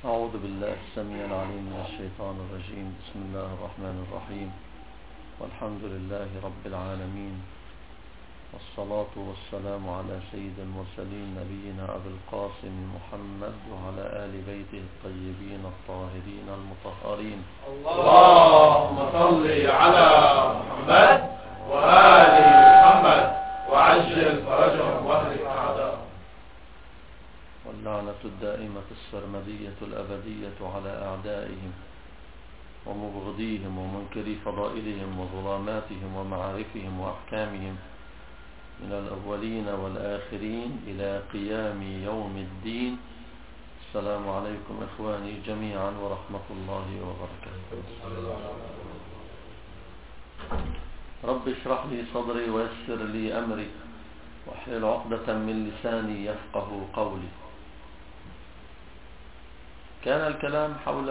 أعوذ بالله السميع العليم من الشيطان الرجيم. بسم الله الرحمن الرحيم، والحمد لله رب العالمين، والصلاة والسلام على سيد المرسلين نبينا أبي القاسم محمد وعلى آل بيته الطيبين الطاهرين المطهرين. اللهم صل على محمد وآل محمد وعجل فرجهم واهلك أعداءهم. واللعنة الدائمة السرمدية الأبدية على أعدائهم ومبغضيهم ومنكري فضائلهم وظلاماتهم ومعارفهم وأحكامهم من الأولين والآخرين إلى قيام يوم الدين. السلام عليكم إخواني جميعا ورحمة الله وبركاته. رب اشرح لي صدري ويسر لي أمري واحلل عقدة من لساني يفقه قولي. كان الكلام حول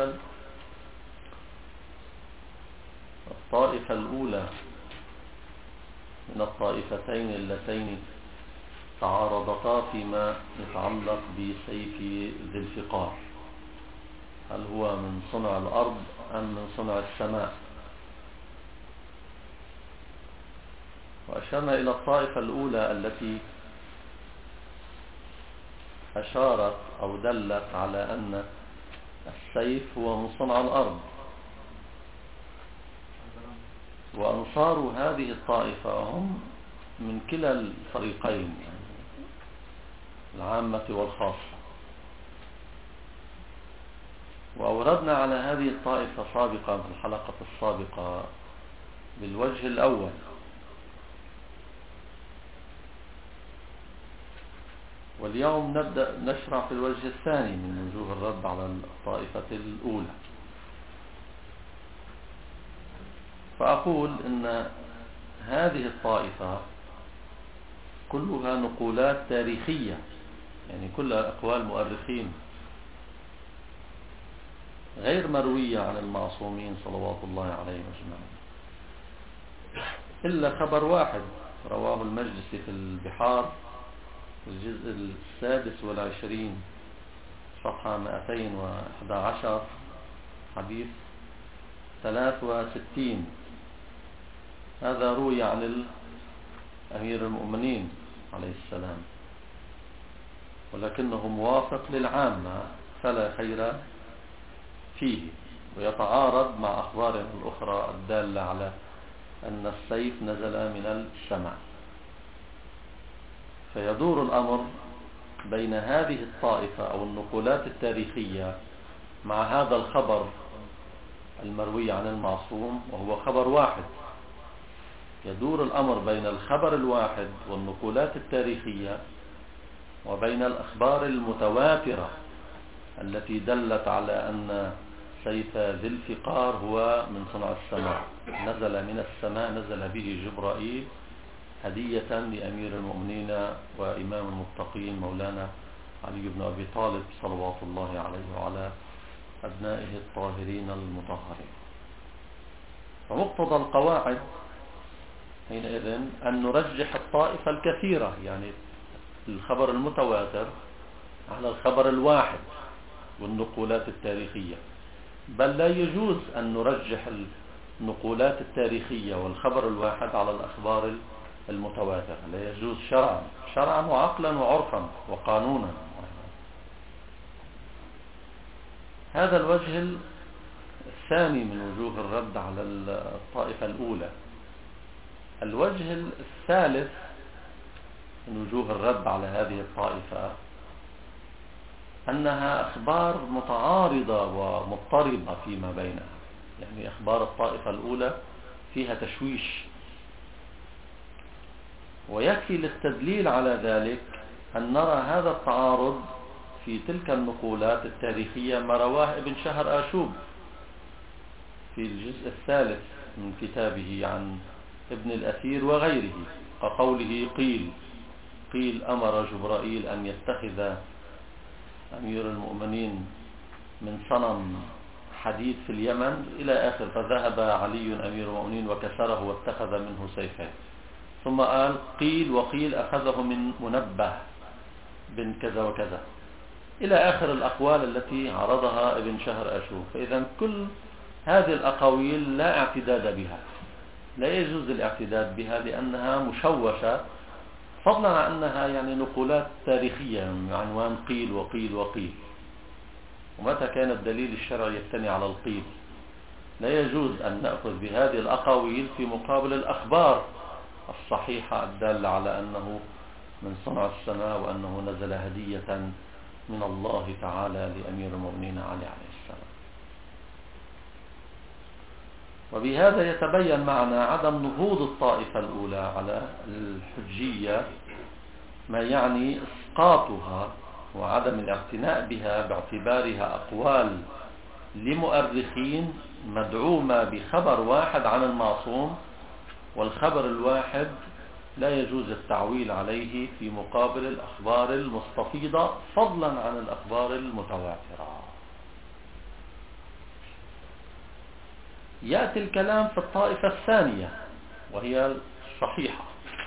الطائفة الأولى من الطائفتين اللتين تعارضتا فيما يتعلق بسيف ذي الفقار، هل هو من صنع الأرض أم من صنع السماء؟ وأشرنا إلى الطائفة الأولى التي أشارت أو دلت على أن السيف هو من صنع الأرض، وأنصار هذه الطائفة هم من كلا الفريقين، العامة والخاصة. وأوردنا على هذه الطائفة سابقا في الحلقة السابقة بالوجه الأول، واليوم نبدأ نشرع في الوجه الثاني من وجوه الرد على الطائفة الأولى. فأقول إن هذه الطائفة كلها نقولات تاريخية، يعني كلها أقوال مؤرخين غير مروية عن المعصومين صلوات الله عليهم أجمعين، إلا خبر واحد رواه المجلسي في البحار الجزء 26 صفحة 211 حديث 63. هذا روي عن أمير المؤمنين عليه السلام، ولكنه موافق للعامة فلا خير فيه، ويتعارض مع أخبار الأخرى الدالة على أن السيف نزل من السماء. فيدور الأمر بين هذه الطائفة أو النقولات التاريخية مع هذا الخبر المروي عن المعصوم، وهو خبر واحد. يدور الأمر بين الخبر الواحد والنقولات التاريخية وبين الأخبار المتواترة التي دلت على أن سيف ذي الفقار هو من صنع السماء، نزل من السماء، نزل به جبرائيل هدية لأمير المؤمنين وإمام المتقين مولانا علي بن أبي طالب صلوات الله عليه وعلى أبنائه الطاهرين المطهرين. فمقتضى القواعد حينئذ أن نرجح الطائفة الكثيرة، يعني الخبر المتواتر على الخبر الواحد والنقولات التاريخية، بل لا يجوز أن نرجح النقولات التاريخية والخبر الواحد على الأخبار المتواتر، لا يجوز شرعا وعقلا وعرفا وقانونا. هذا الوجه الثاني من وجوه الرد على الطائفة الأولى. الوجه الثالث من وجوه الرد على هذه الطائفة أنها أخبار متعارضة ومضطربة فيما بينها، يعني أخبار الطائفة الأولى فيها تشويش، ويكفي للتدليل على ذلك أن نرى هذا التعارض في تلك النقولات التاريخية ما رواه ابن شهر آشوب في الجزء الثالث من كتابه عن ابن الأثير وغيره، كقوله قيل أمر جبرائيل أن يتخذ أمير المؤمنين من صنم حديد في اليمن إلى آخر، فذهب علي أمير المؤمنين وكسره واتخذ منه سيفين. ثم قال قيل وقيل أخذه من منبه بن كذا وكذا، إلى آخر الأقوال التي عرضها ابن شهر أشوف. فإذا كل هذه الأقاويل لا اعتداد بها، لا يجوز الاعتداد بها لأنها مشوشة، فضلا عن أنها يعني نقولات تاريخية من عنوان قيل وقيل وقيل. ومتى كان الدليل الشرعي يبتني على القيل لا يجوز أن نأخذ بهذه الأقاويل في مقابل الأخبار الصحيحة الدالة على أنه من صنع السماء وأنه نزل هدية من الله تعالى لأمير المؤمنين علي عليه السلام. وبهذا يتبين معنا عدم نهوض الطائفة الأولى على الحجية، ما يعني إسقاطها وعدم الاعتناء بها باعتبارها أقوال لمؤرخين مدعومة بخبر واحد عن المعصوم، والخبر الواحد لا يجوز التعويل عليه في مقابل الأخبار المستفيضة فضلا عن الأخبار المتواترة. يأتي الكلام في الطائفة الثانية وهي الصحيحة.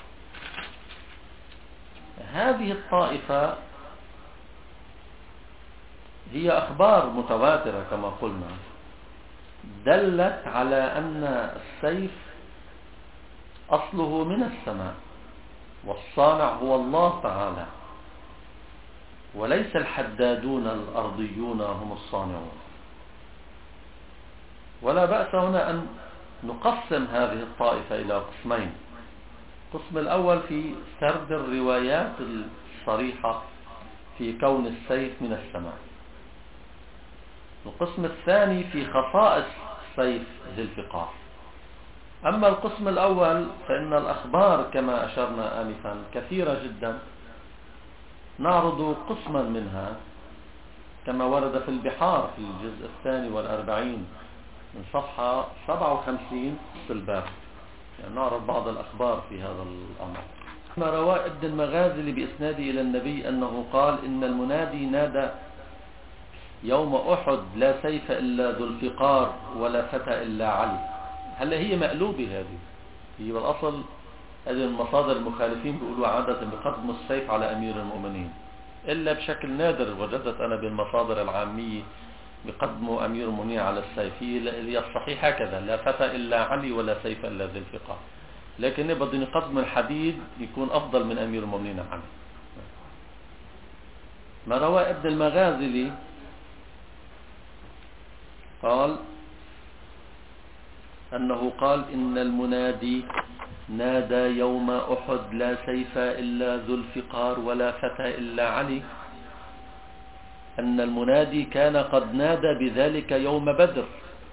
هذه الطائفة هي أخبار متواترة كما قلنا، دلت على أن السيف أصله من السماء، والصانع هو الله تعالى، وليس الحدادون الأرضيون هم الصانعون. ولا بأس هنا أن نقسم هذه الطائفة إلى قسمين. القسم الأول في سرد الروايات الصريحة في كون السيف من السماء. القسم الثاني في خصائص سيف ذي الفقار. أما القسم الأول فإن الأخبار كما أشرنا آنفا كثيرة جدا، نعرض قسما منها كما ورد في البحار في الجزء 42 من صفحة 57 في الباب، يعني نعرض بعض الأخبار في هذا الأمر. ما روى ابن المغازي بإسناده إلى النبي أنه قال: إن المنادي نادى يوم أحد: لا سيف إلا ذو الفقار ولا فتى إلا علي. هل هي مقلوبة؟ هي بالأصل هذه المصادر المخالفين بيقولوا عادة بقدم السيف على أمير المؤمنين، إلا بشكل نادر وجدت أنا بالمصادر العامية بقدموا أمير المؤمنين على السيف. هي الصحيح هكذا: لا فتى إلا علي ولا سيف إلا ذي الفقار، لكن بدهم يقدم الحديد يكون أفضل من أمير المؤمنين علي. ما روى ابن المغازي قال أنه قال: إن المنادي نادى يوم أحد: لا سيف إلا ذو الفقار ولا فتى إلا علي. أن المنادي كان قد نادى بذلك يوم بدر،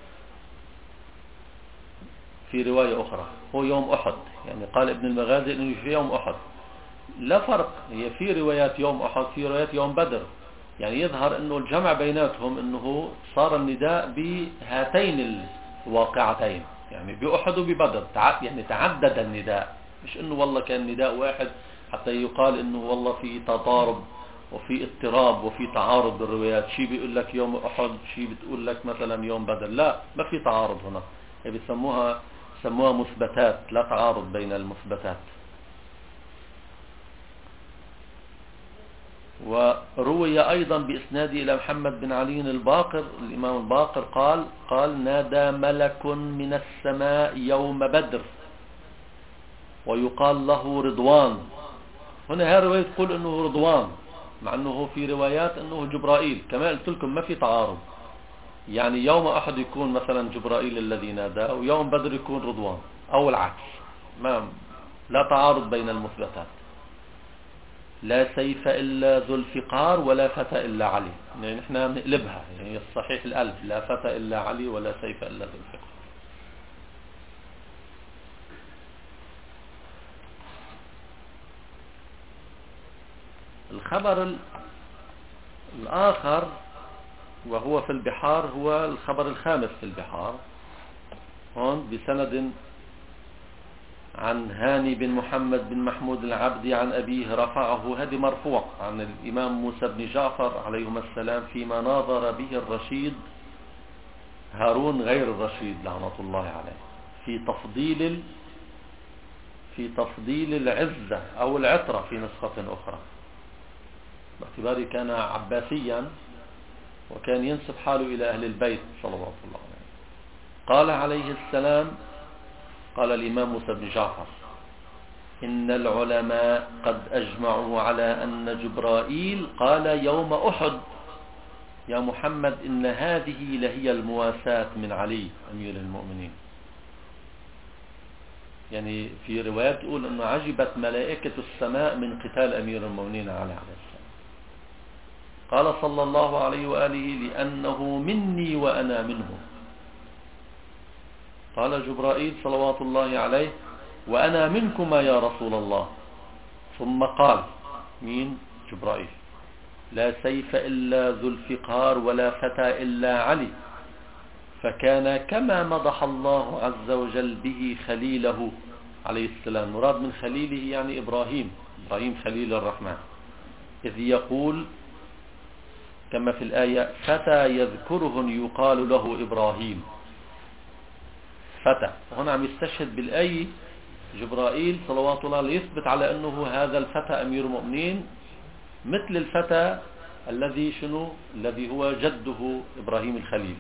في رواية أخرى هو يوم أحد، يعني قال ابن المغازي أنه في يوم أحد. لا فرق، هي في روايات يوم أحد في روايات يوم بدر، يعني يظهر أنه الجمع بيناتهم أنه صار النداء بهاتين الواقعتين، يعني بأحد وببدر، يعني تعدد النداء، مش أنه والله كان نداء واحد حتى يقال أنه والله في تضارب وفي اضطراب وفي تعارض بالروايات، شيء بيقول لك يوم أحد، شيء بتقول لك مثلا يوم بدر. لا، ما في تعارض هنا، بيسموها مثبتات، لا تعارض بين المثبتات. وروي أيضا بإسناده إلى محمد بن علي الباقر، الإمام الباقر قال: نادى ملك من السماء يوم بدر ويقال له رضوان. هنا هذه الرواية تقول أنه رضوان، مع أنه في روايات أنه جبرائيل. كما قلت لكم ما في تعارض، يعني يوم أحد يكون مثلا جبرائيل الذي نادى، ويوم بدر يكون رضوان، أو العكس، لا تعارض بين المثبتات. لا سيف إلا ذو الفقار ولا فتى إلا علي، يعني نحن نقلبها، يعني الصحيح الألف: لا فتى إلا علي ولا سيف إلا ذو الفقار. الخبر الآخر وهو في البحار هو الخبر الخامس في البحار، هون بسند عن هاني بن محمد بن محمود العبدي عن أبيه رفعه، هذه مرفوع عن الإمام موسى بن جعفر عليهما السلام فيما ناظر به الرشيد هارون غير الرشيد لعنة الله عليه في تفضيل العزة أو العطرة في نسخة أخرى. باعتباره كان عباسيا وكان ينسب حاله إلى أهل البيت صلوات الله عليه. قال عليه السلام، قال الإمام موسى بن جعفر: إن العلماء قد أجمعوا على أن جبرائيل قال يوم أحد: يا محمد إن هذه لهي المواساة من علي أمير المؤمنين. يعني في روايات تقول أنه عجبت ملائكة السماء من قتال أمير المؤمنين عليه السلام. قال صلى الله عليه وآله: لأنه مني وأنا منه. قال جبرائيل صلوات الله عليه: وأنا منكما يا رسول الله. ثم قال: مين؟ جبرائيل: لا سيف إلا ذو الفقار ولا فتى إلا علي. فكان كما مدح الله عز وجل به خليله عليه السلام. مراد من خليله يعني إبراهيم خليل الرحمن، إذ يقول كما في الآية: فتى يذكره يقال له إبراهيم. فتى هنا عم يستشهد بالآية جبرائيل صلوات الله ليثبت على أنه هذا الفتى أمير المؤمنين مثل الفتى الذي هو جده إبراهيم الخليل.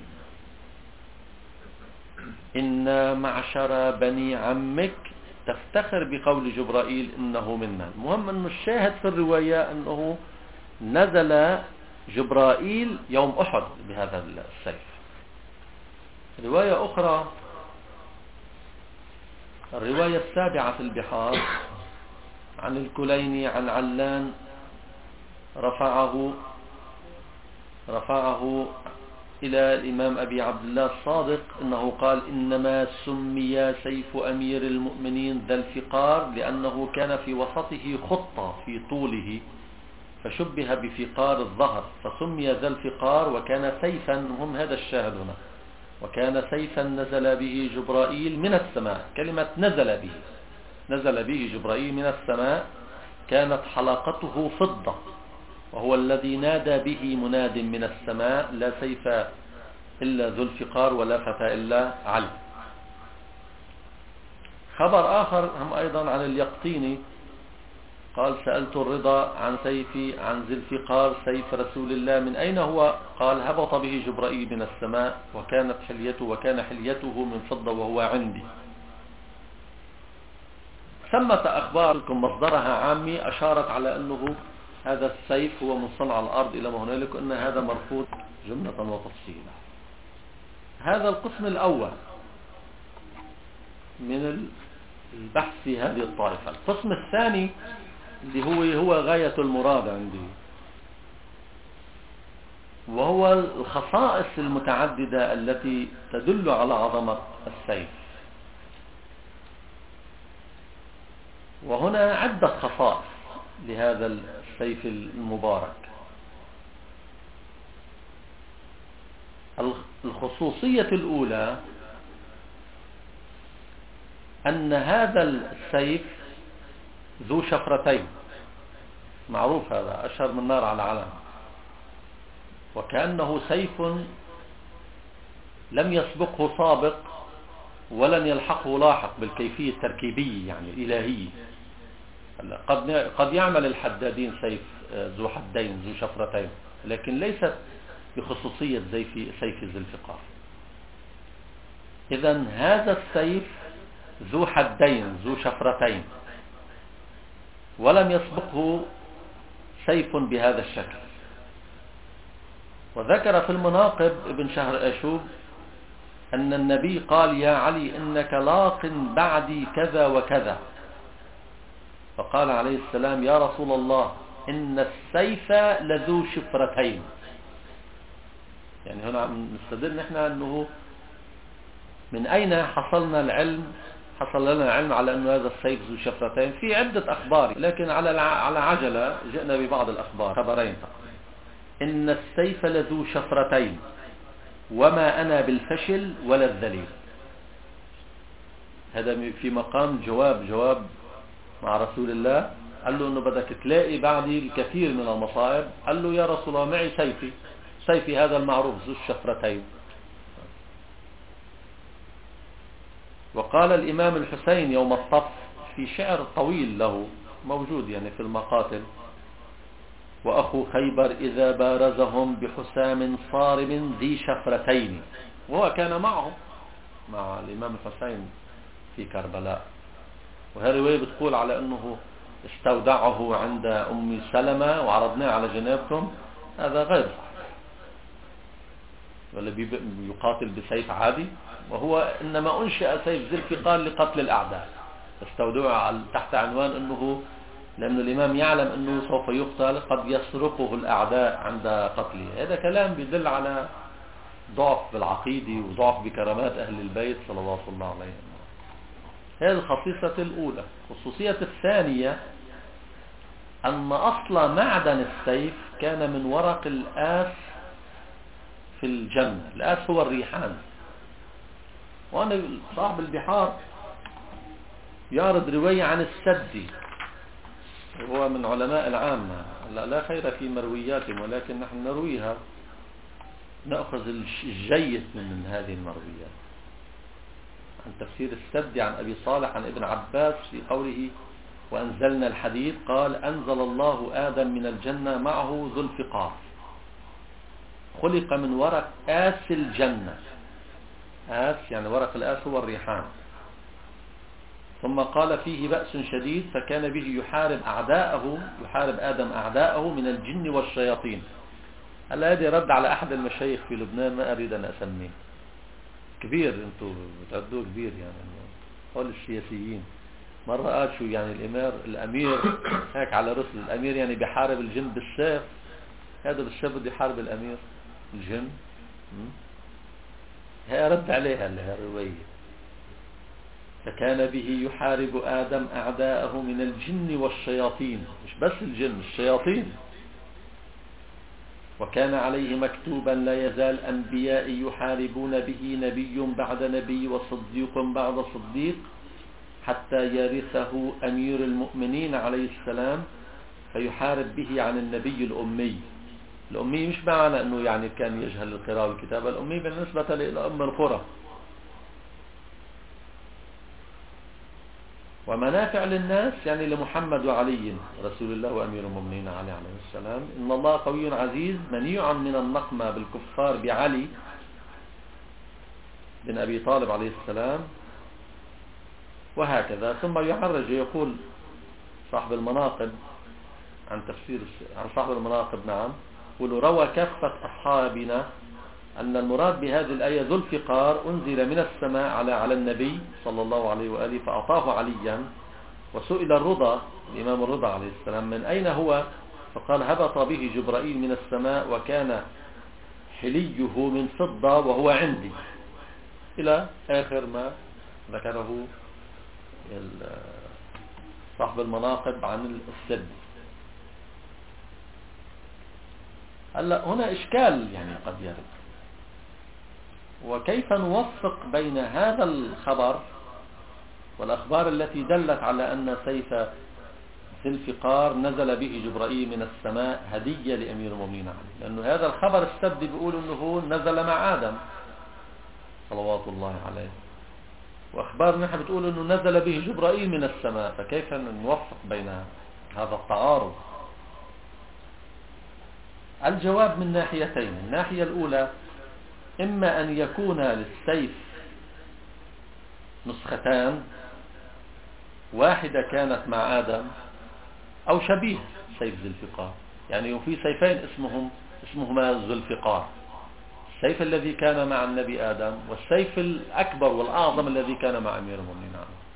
إن معشر بني عمك تفتخر بقول جبرائيل إنه منا. المهم أنه الشاهد في الرواية أنه نزل جبرائيل يوم أحد بهذا السيف. رواية أخرى، الرواية السابعة في البحار، عن الكليني عن علان رفعه إلى الإمام أبي عبد الله الصادق أنه قال: إنما سمي سيف أمير المؤمنين ذا الفقار لأنه كان في وسطه خطة في طوله فشبه بفقار الظهر فسمي ذا الفقار، وكان سيفا، هم هذا الشاهد هنا، وكان سيفا نزل به جبرائيل من السماء. كلمة نزل به جبرائيل من السماء، كانت حلقته فضة، وهو الذي نادى به مناد من السماء: لا سيف إلا ذو الفقار ولا فتى إلا علي. خبر آخر هم أيضا عن اليقطيني قال: سألت الرضا عن ذي الفقار سيف رسول الله من أين هو؟ قال: هبط به جبرائيل من السماء وكان حليته من فضة وهو عندي. ثمة أخباركم مصدرها عامي أشارت على أنه هذا السيف هو من صنع الأرض إلى ما هنالك، أن هذا مرفوض جملة وتفصيلا. هذا القسم الأول من البحث في هذه الطائفة. القسم الثاني اللي هو غاية المراد عندي، وهو الخصائص المتعددة التي تدل على عظمة السيف. وهنا عدة خصائص لهذا السيف المبارك. الخصوصية الأولى أن هذا السيف ذو شفرتين، معروف هذا، أشهر من نار على علم، وكأنه سيف لم يسبقه سابق ولن يلحقه لاحق بالكيفية التركيبية يعني الإلهية. قد يعمل الحدادين سيف ذو حدين ذو شفرتين، لكن ليست بخصوصية سيف ذي الفقار. إذن هذا السيف ذو حدين ذو شفرتين ولم يسبقه سيف بهذا الشكل. وذكر في المناقب ابن شهر أشوب أن النبي قال: يا علي إنك لاق بعدي كذا وكذا. فقال عليه السلام: يا رسول الله إن السيف لذو شفرتين. يعني هنا نستدل نحن أنه من أين حصل لنا العلم على أن هذا السيف ذو شفرتين. في عدة أخبار، لكن على عجلة جئنا ببعض الأخبار، خبرين: إن السيف لذو شفرتين وما أنا بالفشل ولا الذليل. هذا في مقام جواب مع رسول الله. قال له: إنه بدك تلاقي بعدي الكثير من المصائب. قال له: يا رسول الله معي سيفي هذا المعروف ذو الشفرتين. وقال الإمام الحسين يوم الطف في شعر طويل له موجود يعني في المقاتل: وأخو خيبر إذا بارزهم بحسام صارم ذي شفرتين. وهو كان معهم مع الإمام الحسين في كربلاء. وهذه رواية بتقول على أنه استودعه عند أم سلمة وعرضناه على جنابكم. هذا غير صحيح، والذي يقاتل بسيف عادي، وهو إنما أنشأ سيف ذي الفقار لقتل الأعداء. استودعه تحت عنوان أنه لأن الإمام يعلم أنه سوف يقتل، قد يسرقه الأعداء عند قتله. هذا كلام يدل على ضعف بالعقيدة وضعف بكرامات أهل البيت صلى الله عليه وسلم. هذه الخصيصة الأولى. الخصوصية الثانية أن أصل معدن السيف كان من ورق الآس في الجنة. الآس هو الريحان. وأنا صاحب البحار يعرض رواية عن السدي، هو من علماء العامة. لا خير في مروياتهم، ولكن نحن نرويها، نأخذ الجيد من هذه المرويات. عن تفسير السدي عن أبي صالح عن ابن عباس في قوله وأنزلنا الحديد، قال أنزل الله آدم من الجنة معه ذو الفقار، خلق من ورق آس الجنة. آس يعني ورق الآس هو الريحان. ثم قال فيه بأس شديد، فكان به يحارب آدم أعداءه من الجن والشياطين. هلا هذه رد على أحد المشايخ في لبنان، ما أريد أن أسميه، كبير، أنتم بتعدوه كبير يعني، قول السياسيين. مرة قال شو يعني الأمير هيك على رسل الأمير يعني بيحارب الجن بالسيف. هذا بالسيف بده يحارب الأمير الجن. هي رد عليها الرواية، فكان به يحارب آدم أعداءه من الجن والشياطين، مش بس الجن، الشياطين. وكان عليه مكتوبا لا يزال أنبياء يحاربون به نبي بعد نبي وصديق بعد صديق حتى يرثه أمير المؤمنين عليه السلام فيحارب به عن النبي الأمي. الأمي مش معنى أنه يعني كان يجهل القراءة والكتابة، الأمي بالنسبة لأم القرى. ومنافع للناس يعني لمحمد وعلي رسول الله وأمير المؤمنين عليه السلام. إن الله قوي عزيز منيع من النقمة بالكفار بعلي بن أبي طالب عليه السلام، وهكذا. ثم يعرج يقول صاحب المناقب عن صاحب المناقب، نعم، يقول روى كافة أصحابنا أن المراد بهذه الآية ذو الفقار أنزل من السماء على النبي صلى الله عليه وآله فأعطاه عليا. وسئل الرضا، الإمام الرضا عليه السلام، من أين هو؟ فقال هبط به جبرائيل من السماء وكان حليه من فضة وهو عندي، إلى آخر ما ذكره صاحب المناقب عن السد. هلا هنا إشكال يعني قد يرد، وكيف نوفق بين هذا الخبر والأخبار التي دلت على أن سيف ذي الفقار نزل به جبرائيل من السماء هدية لأمير المؤمنين عليه، لأنه هذا الخبر السد بيقول أنه نزل مع آدم صلوات الله عليه، وأخبار نحن بتقول أنه نزل به جبرائيل من السماء. فكيف نوفق بين هذا التعارض؟ الجواب من ناحيتين. الناحية الأولى، إما أن يكون للسيف نسختان، واحدة كانت مع آدم أو شبيه سيف ذي الفقار، يعني في سيفين اسمهما ذو الفقار، السيف الذي كان مع النبي آدم والسيف الأكبر والأعظم الذي كان مع أمير المؤمنين.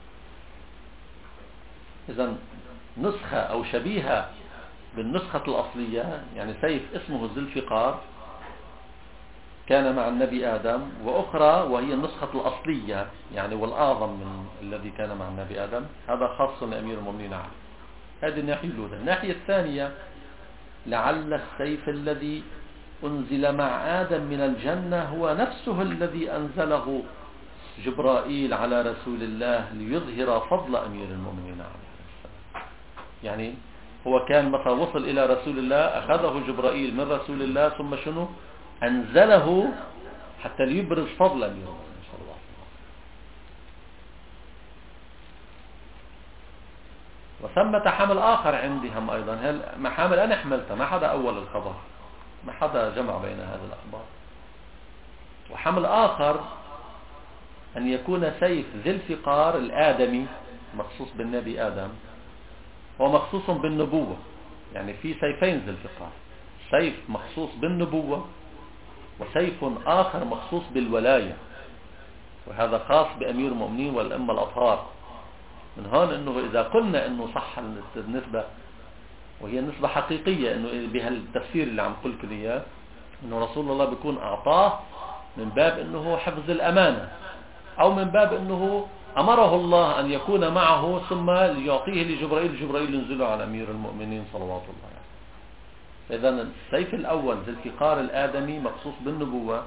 إذن نسخة أو شبيهة بالنسخة الأصلية، يعني سيف اسمه ذو الفقار كان مع النبي آدم، وأخرى وهي النسخة الأصلية يعني والأعظم من الذي كان مع النبي آدم، هذا خاص لأمير المؤمنين عليه. هذه الناحية الأولى. الناحية الثانية، لعل السيف الذي أنزل مع آدم من الجنة هو نفسه الذي أنزله جبرائيل على رسول الله ليظهر فضل أمير المؤمنين عليه السلام. يعني هو كان متى وصل إلى رسول الله أخذه جبرائيل من رسول الله، ثم شنو أنزله حتى ليبرز فضل أمير المؤمنين صلى الله عليه وسلم. وثمة حمل آخر عندهم أيضا. هل محامل أنا حملتها، ما حدا أول الخبر، ما حدا جمع بين هذه الأخبار. وحمل آخر أن يكون سيف ذي الفقار الآدمي مخصوص بالنبي آدم ومخصوص بالنبوة. يعني في سيفين ذي الفقار، سيف مخصوص بالنبوة وسيف آخر مخصوص بالولاية، وهذا خاص بأمير المؤمنين والأمة الأطهار. من هون أنه إذا قلنا أنه صح النسبة، وهي النسبة حقيقية، أنه بهالتفسير اللي عم قلت لي إياه، أنه رسول الله بيكون أعطاه من باب أنه حفظ الأمانة، أو من باب أنه أمره الله أن يكون معه ثم يعطيه لجبرائيل، جبرائيل ينزله على أمير المؤمنين صلوات الله عليه. إذن السيف الأول ذي الفقار الآدمي مخصوص بالنبوة،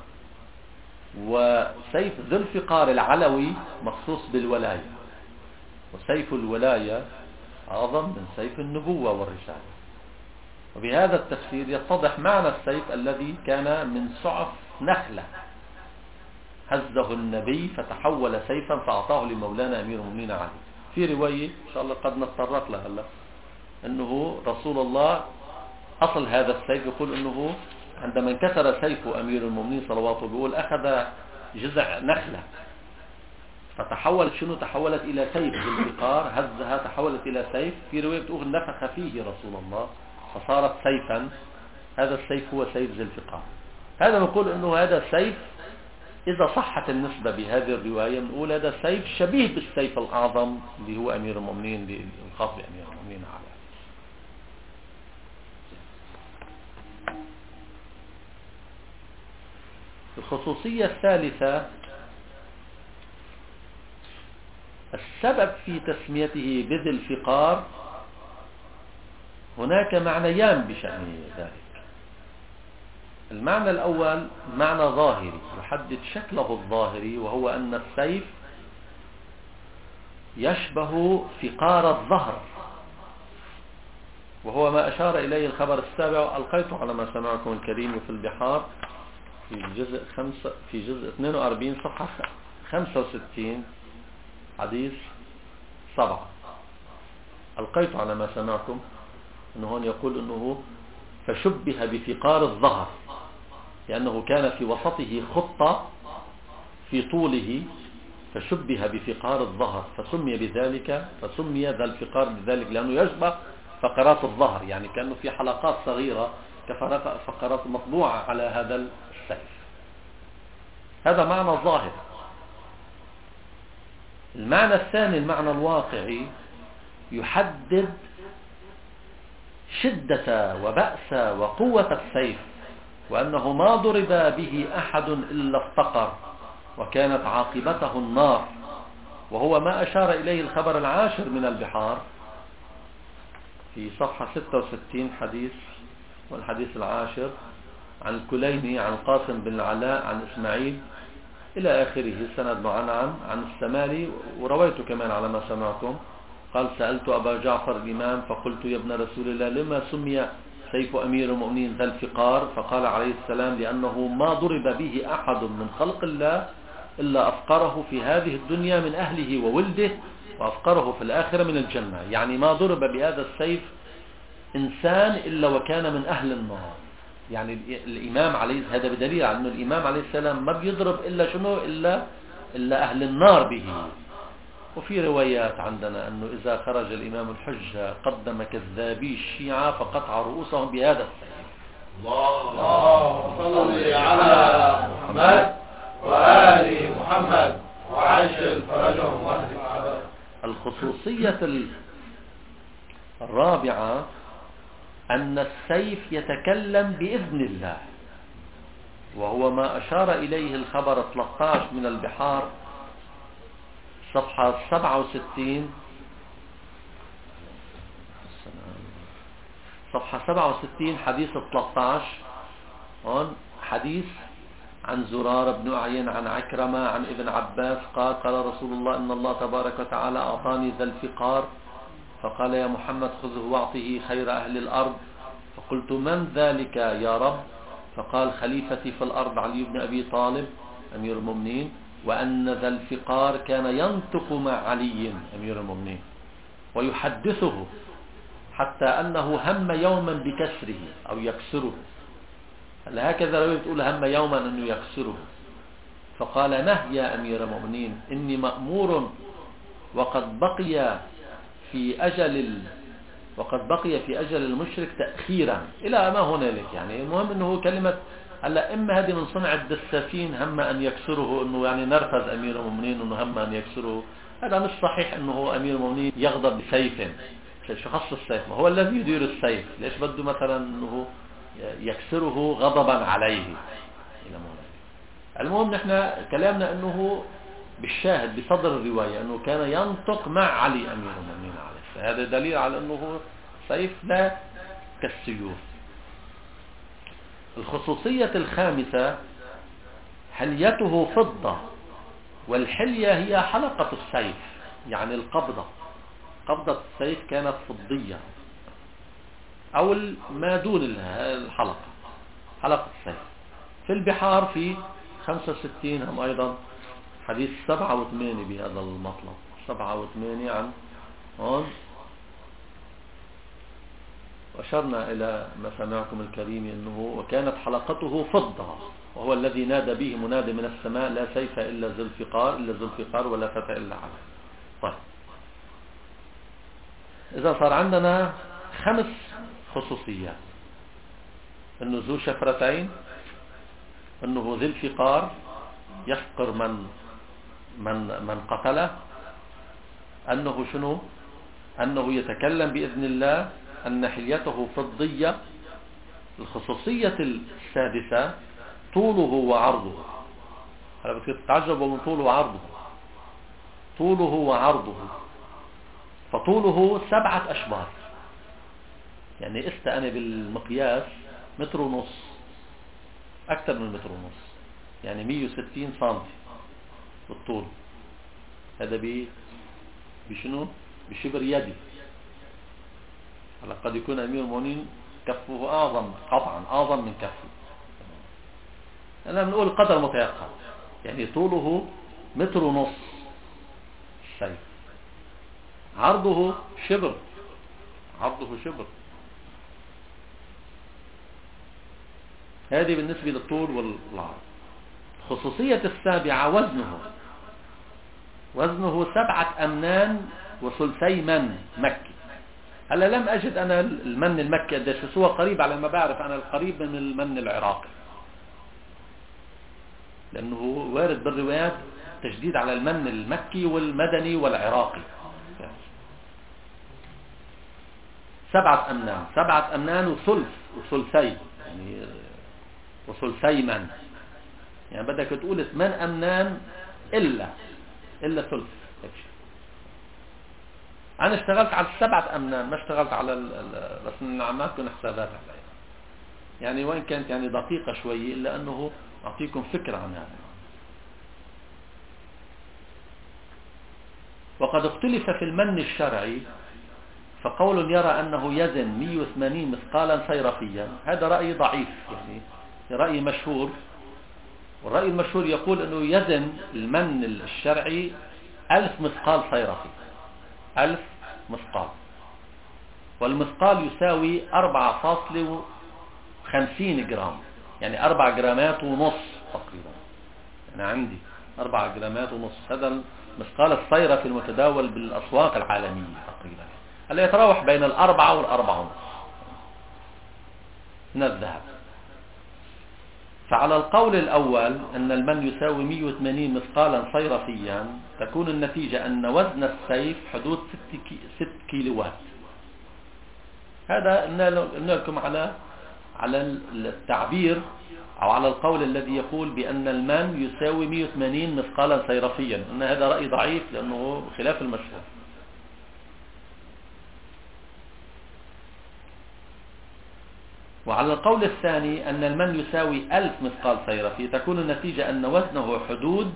وسيف ذي الفقار العلوي مخصوص بالولاية، وسيف الولاية أعظم من سيف النبوة والرسالة. وبهذا التفسير يتضح معنى السيف الذي كان من سعف نخلة هزه النبي فتحول سيفا فأعطاه لمولانا أمير المؤمنين علي. في رواية إن شاء الله قد نتطرق لها هلا، أنه رسول الله أصل هذا السيف يقول أنه عندما انكسر سيف أمير المؤمنين صلواته بيقول أخذ جذع نخلة فتحولت شنو؟ تحولت إلى سيف بالفقار، هزها تحولت إلى سيف. في رواية بتقول نفخ فيه رسول الله فصارت سيفا. هذا السيف هو سيف ذي الفقار. هذا نقول أنه هذا السيف إذا صحت النسبة بهذه الرواية نقول هذا سيف شبيه بالسيف الأعظم اللي هو أمير المؤمنين، الخاص بأمير المؤمنين عليه. الخصوصية الثالثة السبب في تسميته بذي الفقار. هناك معنيان بشأن ذلك. المعنى الأول معنى ظاهري يحدد شكله الظاهري، وهو أن السيف يشبه فقار الظهر، وهو ما أشار إليه الخبر السابع. ألقيته على ما سمعكم الكريم في البحار في جزء 42 صفحة 65 حديث 7. ألقيت على ما سمعكم أنه هون يقول أنه فشبه بفقار الظهر، لأنه كان في وسطه خطة في طوله، فشبه بفقار الظهر فسمي بذلك، فسمي ذا الفقار بذلك لأنه يشبه فقرات الظهر، يعني كأنه في حلقات صغيرة كفقرات مطبوعة على هذا السيف. هذا معنى ظاهر. المعنى الثاني المعنى الواقعي يحدد شدة وبأس وقوة السيف، وأنه ما ضرب به أحد إلا افتقر وكانت عاقبته النار، وهو ما أشار إليه الخبر العاشر من البحار في صفحة 66 حديث، والحديث العاشر عن الكليني عن قاسم بن العلاء عن إسماعيل إلى آخره، سند معنعن عن السمالي. ورويته كمان على ما سمعتم قال سألت أبا جعفر الإمام فقلت يا ابن رسول الله لما سمي سيف أمير المؤمنين ذا الفقار؟ فقال عليه السلام لأنه ما ضرب به أحد من خلق الله إلا أفقره في هذه الدنيا من أهله وولده وأفقره في الآخرة من الجنة. يعني ما ضرب بهذا السيف إنسان إلا وكان من أهل النار. يعني الإمام عليه، هذا بدليل على أنه الإمام عليه السلام ما بيضرب إلا شنو إلا أهل النار به. وفي روايات عندنا أنه إذا خرج الإمام الحجة قدم كذابي الشيعة فقطع رؤوسهم بهذا السيف. اللهم صل على محمد وآل محمد وعجل فرجهم واهدك عذابهم. الخصوصية الرابعة أن السيف يتكلم بإذن الله، وهو ما أشار إليه الخبر 13 من البحار صفحة 67 صفحة 67 حديث 13. هون حديث عن زرار بن أعين عن عكرمة عن ابن عباس قال قال رسول الله إن الله تبارك وتعالى أعطاني ذا الفقار فقال يا محمد خذه واعطه خير أهل الأرض. فقلت من ذلك يا رب؟ فقال خليفتي في الأرض علي بن أبي طالب أمير المؤمنين، وأن ذا الفقار كان ينطق مع علي أمير المؤمنين. ويحدثه حتى أنه هم يوما بكسره أو يكسره. هكذا لو تقول هم يوما أنه يكسره، فقال: نه يا أمير المؤمنين، إني مأمور وقد بقي في أجل المشرك تأخيرا إلى ما هنالك. يعني المهم أنه كلمة هلا إما هذه من صنع الدساسين هم أن يكسره، أنه يعني نرفز أمير المؤمنين أنه هم أن يكسره. هذا مش صحيح أنه أمير المؤمنين يغضب بسيف. شو خص السيف؟ ما هو الذي يدير السيف، ليش بده مثلا أنه يكسره غضبا عليه إلى ما. المهم نحن كلامنا أنه بالشاهد بصدر الرواية أنه كان ينطق مع علي أمير المؤمنين عليه. هذا دليل على أنه سيف لا كالسيوف. الخصوصية الخامسة: حليته فضة، والحلية هي حلقة السيف، يعني القبضة. قبضة السيف كانت فضية أو ما دون الحلقة، حلقة السيف. في البحار في 65 هم أيضا حديث 7 و8 بهذا المطلب. 7 و8 عن هون. وأشرنا إلى ما سمعكم الكريم أنه وكانت حلقته فضة، وهو الذي نادى به منادي من السماء: لا سيف إلا ذو الفقار ولا فتى إلا على. طيب، إذا صار عندنا 5 خصوصيات: أنه ذو شفرتين، أنه ذو الفقار يفقر من قتله، أنه شنو؟ أنه يتكلم بإذن الله، أن حليته فضية. الخصوصية السادسة: طوله وعرضه. هلا بتصير تتعجبوا من طوله وعرضه. طوله وعرضه، فطوله 7 أشبار، يعني أنا بالمقياس 1.5 متر، أكثر من 1.5 متر، يعني 160 سنتي بالطول. هذا بشنو؟ بشبر يدي. هلا قد يكون أمير المؤمنين كفه أعظم، قطعا أعظم من كفه. أنا بنقول قدر متيقن، يعني طوله 1.5 متر السيف، عرضه شبر. هذه بالنسبة للطول والعرض. الخصوصية السابعة: وزنه 7 أمنان وثلثي من مكي. هلا لم أجد أنا المن المكي قديش، بس هو قريب على ما بعرف أنا، القريب من المن العراقي، لأنه وارد بالروايات تشديد على المن المكي والمدني والعراقي. 7 أمنان وثلثي، يعني وثلثي من، يعني بدك تقول 8 أمنان إلا ثلث. أنا اشتغلت على 7 أمنان، ما اشتغلت على بس ما تكون حسابات عليها، يعني وإن كانت يعني دقيقة شوية، إلا أنه أعطيكم فكرة عن هذا. وقد اختلف في المن الشرعي، فقول يرى أنه يزن 180 مثقالا صيرفيا، هذا رأي ضعيف، يعني رأي مشهور. والرأي المشهور يقول أنه يزن المن الشرعي 1000 مثقال صيرفي، 1000 مثقال، والمثقال يساوي 4.50 جرام، يعني 4.5 جرامات تقريبا. أنا عندي 4.5 جرامات. هذا المثقال الصيرفي المتداول بالأسواق العالمية تقريبا، هلا يتراوح بين 4 و4.5 من الذهب. فعلى القول الأول أن المن يساوي 180 مثقالا صيرفيا، تكون النتيجة أن وزن السيف حدود 6 كيلوات. هذا قلنا لكم على التعبير أو على القول الذي يقول بأن المن يساوي 180 مثقالا صيرفيا، أن هذا رأي ضعيف لأنه خلاف المشهور. وعلى القول الثاني أن المن يساوي 1000 مثقال صيرفي، تكون النتيجة أن وزنه حدود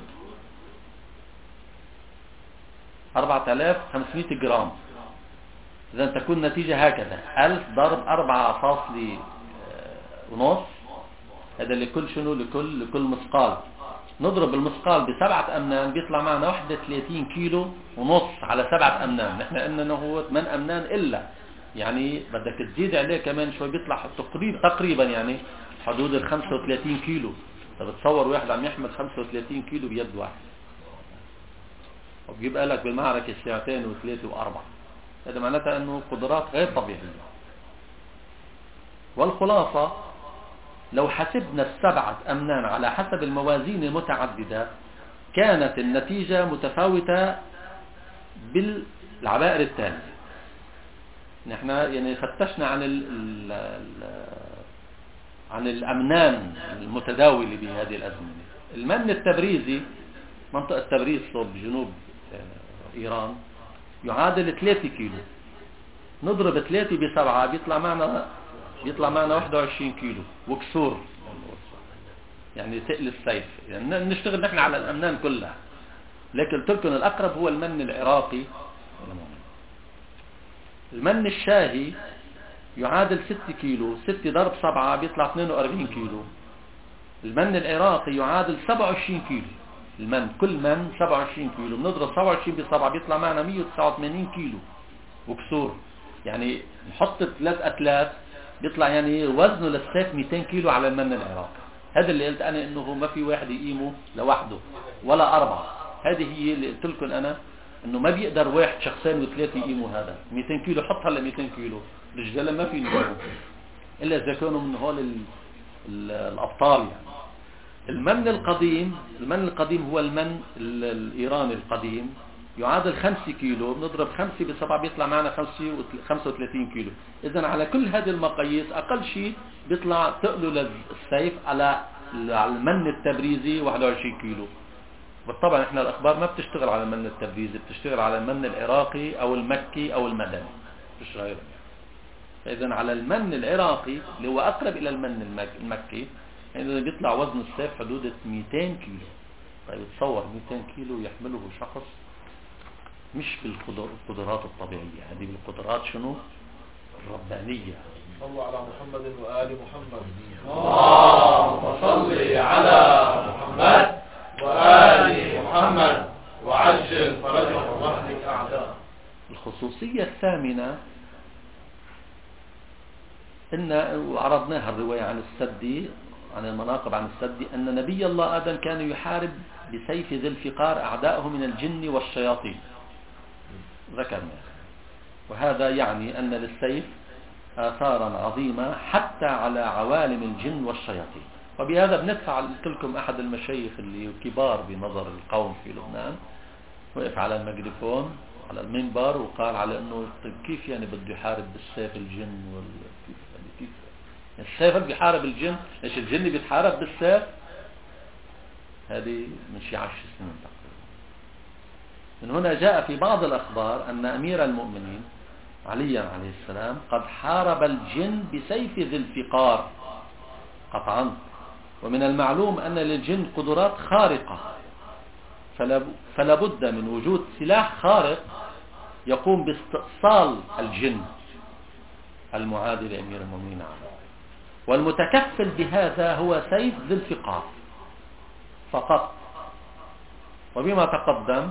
4500 جرام. إذا تكون النتيجة هكذا: 1000 ضرب 4.5، هذا لكل شنو؟ لكل مثقال. نضرب المثقال ب7 أمنان بيطلع معنا 31 كيلو ونص على 7 أمنان. نحن قلنا انه هو 8 أمنان الا، يعني بدك تزيد عليه كمان شوي بيطلع تقريبا يعني حدود ال 35 كيلو. فبتصور واحد عم يحمل 35 كيلو بيد واحد، وبيبقى لك بالمعركة ساعتين وثلاثة وأربعة. هذا معناتها أنه قدرات غير طبيعية. والخلاصة لو حسبنا ال7 أمنان على حسب الموازين المتعددة كانت النتيجة متفاوتة بالعبائر التالية. نحن يعني فتشنا عن الأمنان المتداولة بهذه الأزمنة. المن التبريزي منطقة تبريز صوب جنوب إيران يعادل 3 كيلو. نضرب 3 ب7 بيطلع معنا 21 كيلو وكسور، يعني ثقل السيف. يعني نشتغل نحن على الأمنان كلها، لكن تركن الأقرب هو المن العراقي. المن الشاهي يعادل 6 كيلو، 6 ضرب 7 بيطلع 42 كيلو. المن العراقي يعادل 27 كيلو. المن كل من 27 كيلو، بنضرب 27 ب7 بيطلع معنا 189 كيلو وكسور. يعني نحط 3 أتلاف بيطلع يعني وزنه للسيف 200 كيلو على المن العراقي. هذا اللي قلت أنا إنه ما في واحد يقيمه لوحده ولا 4. هذه هي اللي قلت لكم أنا إنه ما بيقدر واحد شخصين وثلاثة يقيموا هذا 200 كيلو. حط هلا 200 كيلو الرجال ما في يقيموا إلا إذا كانوا من هول الأبطال. يعني المن القديم هو المن الإيراني القديم يعادل 5 كيلو، بنضرب 5 ب7 بيطلع معنا 35 كيلو. إذا على كل هذه المقاييس أقل شيء بيطلع ثقله للسيف على المن التبريزي 21 كيلو. بالطبع احنا الأخبار ما بتشتغل على المن التبريزي، بتشتغل على المن العراقي أو المكي أو المدني، مش غيره. فإذا على المن العراقي اللي هو أقرب إلى المن المكي يعني بيطلع وزن السيف حدود 200 كيلو. طيب تصور 200 كيلو يحمله شخص مش بالقدرات الطبيعية، هذه بالقدرات شنو؟ الربانية. صلوا على محمد وآل محمد. اللهم صل على محمد وآل محمد وعجل فرجهم واهلك أعداء. الخصوصية الثامنة إن وعرضناها الرواية عن السدي، عن المناقب عن السدي، أن نبي الله آدم كان يحارب بسيف ذي الفقار أعداءه من الجن والشياطين. ذكرنا، وهذا يعني أن للسيف آثارا عظيمة حتى على عوالم الجن والشياطين. وبهذا بندفع لكم أحد المشايخ اللي كبار بنظر القوم في لبنان، وقف على الميكروفون على المنبر وقال على أنه كيف يعني بده يحارب بالسيف الجن كيف السيف اللي بيحارب الجن؟ ايش الجن بيتحارب بالسيف؟ هذه من شي 10 سنين تقريبا. من هنا جاء في بعض الأخبار أن أمير المؤمنين علي عليه السلام قد حارب الجن بسيف ذي الفقار قطعا. ومن المعلوم أن للجن قدرات خارقة، فلا بد من وجود سلاح خارق يقوم باستئصال الجن المعادي لأمير المؤمنين عليه. والمتكفل بهذا هو سيف ذي الفقار فقط. وبما تقدم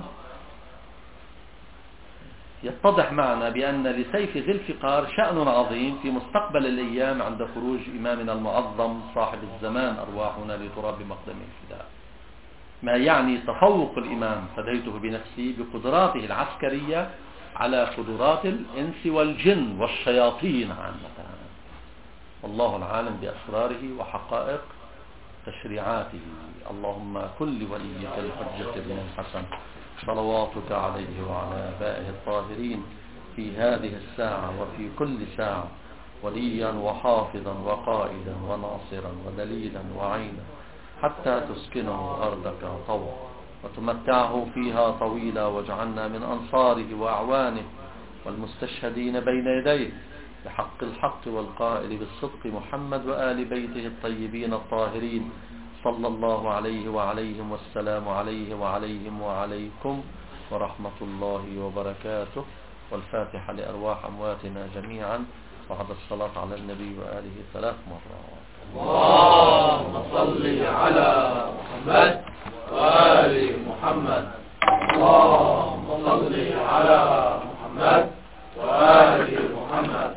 يتضح معنا بأن لسيف ذي الفقار شأن عظيم في مستقبل الأيام عند خروج إمامنا المعظم صاحب الزمان أرواحنا لتراب مقدمه الفداء، ما يعني تفوق الإمام فديته بنفسي بقدراته العسكرية على قدرات الإنس والجن والشياطين عامة. والله العالم بأسراره وحقائق تشريعاته. اللهم كل وليك الحجة بن الحسن صلواتك عليه وعلى آبائه الطاهرين في هذه الساعة وفي كل ساعة وليا وحافظا وقائدا وناصرا ودليلا وعينا حتى تسكنه أرضك طوعا وتمتعه فيها طويلا، واجعلنا من أنصاره وأعوانه والمستشهدين بين يديه بحق الحق والقائل بالصدق محمد وآل بيته الطيبين الطاهرين صلى الله عليه وعليهم والسلام عليه وعليهم وعليكم ورحمة الله وبركاته. والفاتحة لأرواح أمواتنا جميعا بعد الصلاة على النبي وآله 3 مرات. اللهم صل على محمد وآل محمد. اللهم صل على محمد وآل محمد.